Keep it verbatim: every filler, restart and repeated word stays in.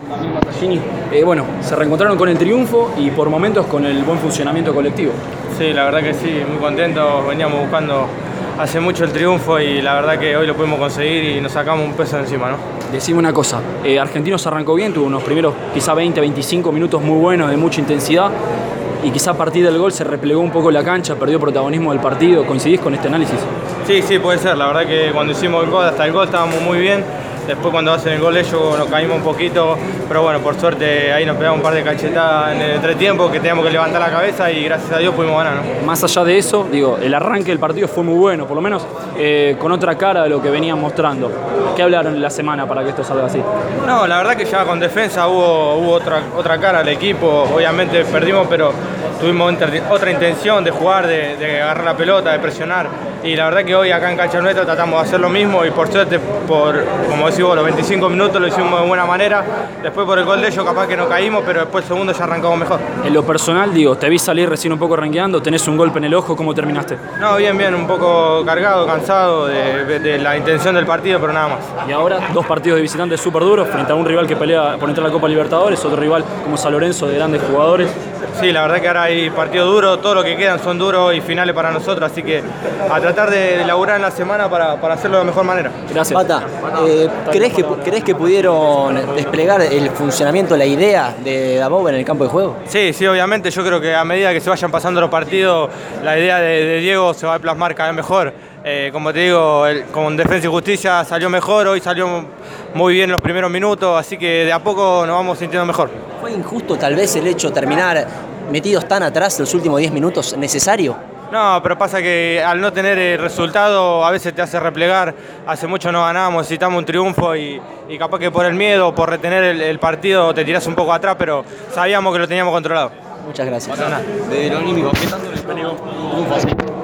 Gini, eh, bueno, se reencontraron con el triunfo y por momentos con el buen funcionamiento colectivo. Sí, la verdad que sí, muy contentos, veníamos buscando hace mucho el triunfo y la verdad que hoy lo pudimos conseguir y nos sacamos un peso de encima, ¿no? Decime una cosa, eh, Argentinos arrancó bien, tuvo unos primeros quizá veinte, veinticinco minutos muy buenos, de mucha intensidad, y quizá a partir del gol se replegó un poco la cancha, perdió protagonismo del partido. ¿Coincidís con este análisis? Sí, sí, puede ser, la verdad que cuando hicimos el gol, hasta el gol estábamos muy bien. Después cuando hacen el gol ellos nos caímos un poquito, pero bueno, por suerte ahí nos pegamos un par de cachetadas en el entretiempo que teníamos que levantar la cabeza y gracias a Dios pudimos ganar, ¿no? Más allá de eso, digo, el arranque del partido fue muy bueno, por lo menos eh, con otra cara de lo que venían mostrando. ¿Qué hablaron en la semana para que esto salga así? No, la verdad que ya con defensa hubo, hubo otra, otra cara al equipo, obviamente perdimos, pero tuvimos otra intención de jugar, de, de agarrar la pelota, de presionar. Y la verdad que hoy acá en Cancha Nuestra tratamos de hacer lo mismo y por suerte, por, como decís vos, los veinticinco minutos lo hicimos de buena manera. Después por el gol de ellos capaz que no caímos, pero después el segundo ya arrancamos mejor. En lo personal, digo, te vi salir recién un poco rengueando, tenés un golpe en el ojo, ¿cómo terminaste? No, bien, bien, un poco cargado, cansado de, de, de la intención del partido, pero nada más. Y ahora dos partidos de visitantes súper duros frente a un rival que pelea por entrar a la Copa Libertadores, otro rival como San Lorenzo de grandes jugadores. Sí, la verdad que ahora hay partidos duros, todo lo que quedan son duros y finales para nosotros, así que a tratar de laburar en la semana para, para hacerlo de la mejor manera. Gracias. Pata, eh, ¿crees, que, ¿crees que pudieron desplegar el funcionamiento, la idea de Dabov en el campo de juego? Sí, sí, obviamente. Yo creo que a medida que se vayan pasando los partidos, la idea de, de Diego se va a plasmar cada vez mejor. Eh, como te digo, el, con Defensa y Justicia salió mejor, hoy salió muy bien los primeros minutos, así que de a poco nos vamos sintiendo mejor. ¿Fue injusto tal vez el hecho de terminar metidos tan atrás los últimos diez minutos necesario? No, pero pasa que al no tener el resultado a veces te hace replegar. Hace mucho no ganamos, necesitamos un triunfo y, y capaz que por el miedo, por retener el, el partido te tirás un poco atrás, pero sabíamos que lo teníamos controlado. Muchas gracias. De lo anímico, ¿qué tanto les peleó un triunfo así?